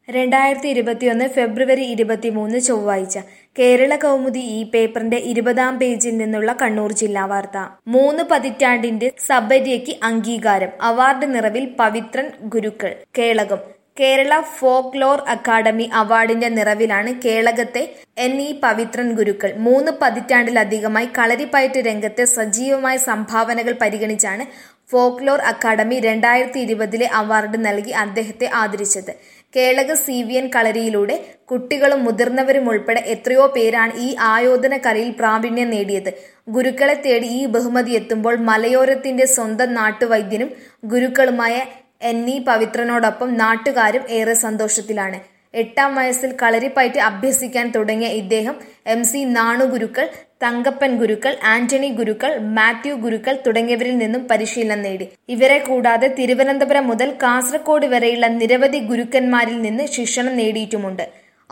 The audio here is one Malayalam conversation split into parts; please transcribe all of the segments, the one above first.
2021 ഫെബ്രുവരി 23 ചൊവ്വാഴ്ച കേരള കൗമുദി ഈ പേപ്പറിന്റെ 20-ാം പേജിൽ നിന്നുള്ള കണ്ണൂർ ജില്ലാ വാർത്ത. 3 പതിറ്റാണ്ടിന്റെ സബര്യയ്ക്ക് അംഗീകാരം. അവാർഡ് നിറവിൽ Pavithran Gurukkal. Kelakam. Kerala folklore academy അവാർഡിന്റെ നിറവിലാണ് കേളകത്തെ NE പവിത്രൻ ഗുരുക്കൾ. 3 പതിറ്റാണ്ടിലധികമായി കളരിപ്പയറ്റ് രംഗത്തെ സജീവമായ സംഭാവനകൾ പരിഗണിച്ചാണ് ഫോക്ലോർ അക്കാദമി 2020 അവാർഡ് നൽകി അദ്ദേഹത്തെ ആദരിച്ചത്. കേളക CVN കളരിയിലൂടെ കുട്ടികളും മുതിർന്നവരും ഉൾപ്പെടെ എത്രയോ പേരാണ് ഈ ആയോധന കലയിൽ പ്രാവീണ്യം നേടിയത്. ഗുരുക്കളെ തേടി ഈ ബഹുമതി എത്തുമ്പോൾ മലയോരത്തിന്റെ സ്വന്തം നാട്ടുവൈദ്യനും ഗുരുക്കളുമായ NE പവിത്രനോടൊപ്പം നാട്ടുകാരും ഏറെ സന്തോഷത്തിലാണ്. 8-ാം വയസ്സിൽ കളരിപ്പയറ്റ് അഭ്യസിക്കാൻ തുടങ്ങിയ ഇദ്ദേഹം MC നാണു ഗുരുക്കൾ, തങ്കപ്പൻ ഗുരുക്കൾ, ആന്റണി ഗുരുക്കൾ, മാത്യു ഗുരുക്കൾ തുടങ്ങിയവരിൽ നിന്നും പരിശീലനം നേടി. ഇവരെ കൂടാതെ തിരുവനന്തപുരം മുതൽ കാസർഗോഡ് വരെയുള്ള നിരവധി ഗുരുക്കന്മാരിൽ നിന്ന് ശിക്ഷണം നേടിയിട്ടുമുണ്ട്.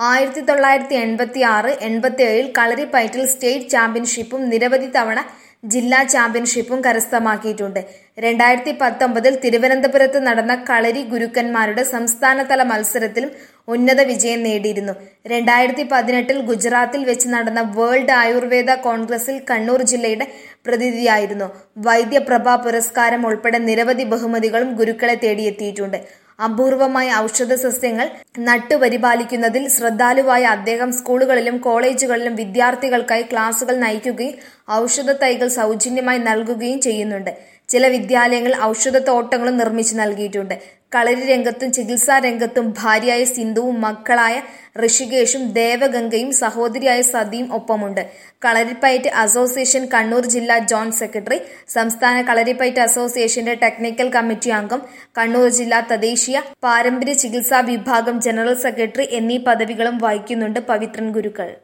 1986-87 കളരിപ്പയറ്റിൽ സ്റ്റേറ്റ് ചാമ്പ്യൻഷിപ്പും നിരവധി തവണ ജില്ലാ ചാമ്പ്യൻഷിപ്പും കരസ്ഥമാക്കിയിട്ടുണ്ട്. 2019 തിരുവനന്തപുരത്ത് നടന്ന കളരി ഗുരുക്കന്മാരുടെ സംസ്ഥാനതല മത്സരത്തിലും ഉന്നത വിജയം നേടിയിരുന്നു. 2018 ഗുജറാത്തിൽ വെച്ച് നടന്ന വേൾഡ് ആയുർവേദ കോൺഗ്രസിൽ കണ്ണൂർ ജില്ലയുടെ പ്രതിനിധിയായിരുന്നു. വൈദ്യപ്രഭ പുരസ്കാരം ഉൾപ്പെടെ നിരവധി ബഹുമതികളും ഗുരുക്കളെ തേടിയെത്തിയിട്ടുണ്ട്. അപൂർവമായ ഔഷധ സസ്യങ്ങൾ നട്ടുപരിപാലിക്കുന്നതിൽ ശ്രദ്ധാലുവായ അദ്ദേഹം സ്കൂളുകളിലും കോളേജുകളിലും വിദ്യാർത്ഥികൾക്കായി ക്ലാസുകൾ നയിക്കുകയും ഔഷധ തൈകൾ സൗജന്യമായി നൽകുകയും ചെയ്യുന്നുണ്ട്. ചില വിദ്യാലയങ്ങൾ ഔഷധത്തോട്ടങ്ങളും നിർമ്മിച്ചു നൽകിയിട്ടുണ്ട്. കളരി രംഗത്തും ചികിത്സാ രംഗത്തും ഭാര്യയായ സിന്ധുവും മക്കളായ ഋഷികേഷും ദേവഗംഗയും സഹോദരിയായ സതിയും ഒപ്പമുണ്ട്. കളരിപ്പയറ്റ് അസോസിയേഷൻ കണ്ണൂർ ജില്ലാ ജോയിന്റ് സെക്രട്ടറി, സംസ്ഥാന കളരിപ്പയറ്റ് അസോസിയേഷന്റെ ടെക്നിക്കൽ കമ്മിറ്റി അംഗം, കണ്ണൂർ ജില്ലാ തദ്ദേശീയ പാരമ്പര്യ ചികിത്സാ വിഭാഗം ജനറൽ സെക്രട്ടറി എന്നീ പദവികളും വഹിക്കുന്നുണ്ട് പവിത്രൻ ഗുരുക്കൾ.